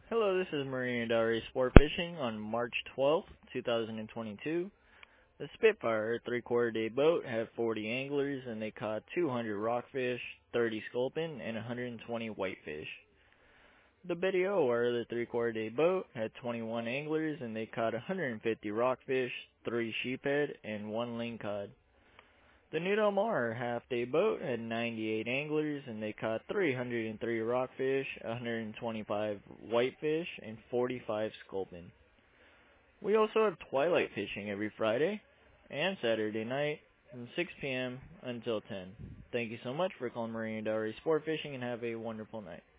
Hello, this is Marina Del Rey Sport Fishing on March 12th, 2022. The Spitfire 3/4 day boat had 40 anglers and they caught 200 rockfish, 30 sculpin, and 120 whitefish. The Betty O, our other 3/4 day boat, had 21 anglers and they caught 150 rockfish, 3 sheephead, and 1 lingcod. The New Del Mar half-day boat had 98 anglers and they caught 303 rockfish, 125 whitefish, and 45 sculpin. We also have twilight fishing every Friday and Saturday night from 6 p.m. until 10. Thank you so much for calling Marina Del Rey Sport Fishing and have a wonderful night.